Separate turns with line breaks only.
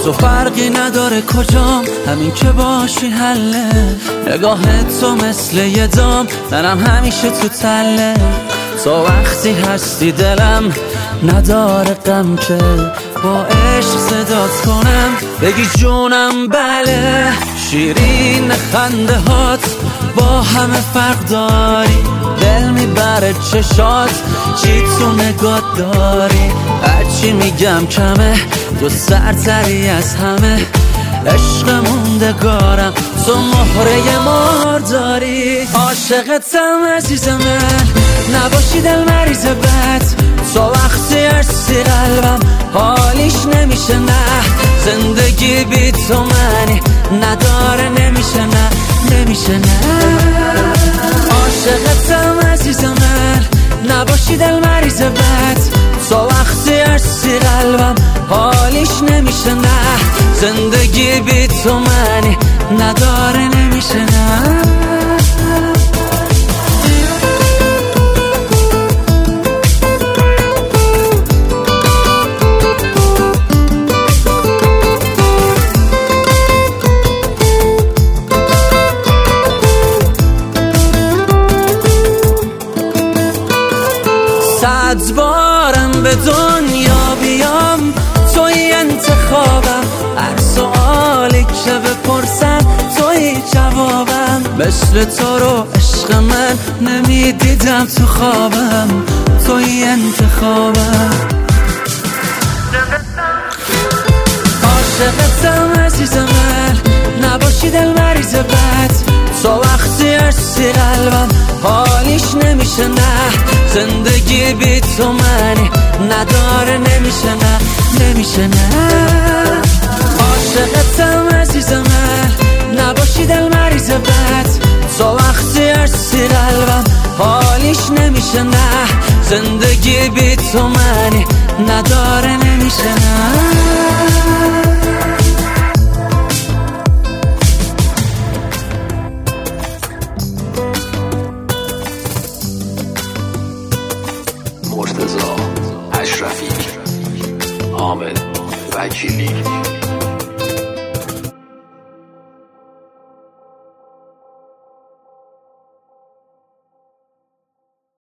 تو فرقی نداره کجام، همین که باشی حله. نگاهت تو مثل یه دام، منم همیشه تو تله. تو وقتی هستی دلم نداره غم که با عشق صدات کنم بگی جونم بله. شیرین خنده هات با همه فرق داری، دل میبره چشات چی تو نگات داری. هرچی میگم کمه، تو سرتری از همه. عشق موندگارم تو مهره مار داری. عاشقتم عزیز من، نباشی دل مریض بد. تو وقتی هستی قلبم حالیش نمیشه نه. زندگی بی تو منی نداره، نمیشه نه، نمیشه نه. عاشقتم عزیز من، نباشی دل مریض بد. تو وقتی هستی قلبم حالیش نمیشه نه. زندگی بی تو منی نداره، نمیشه نه. صد بارم به دنیا بیام توی انتخابم. هر سوالی که بپرسم توی جوابم. مثل تو رو عشق من نمیدیدم تو خوابم، توی انتخابم. عاشقتم عزیز من، نباشی دل مریض بد. تو وقتی هستی قلبم حالیش نمیشه نه. زندگی بی تو منی نداره، نمیشه نه، نمیشه نه. عاشقتم عزیز من، نباشی دل مریض بد. تو وقتی هستی قلبم حالیش نمیشه نه. زندگی بی تو منی نداره، نمیشه نه.
مرتضی اشرفی، حامد وکیلی.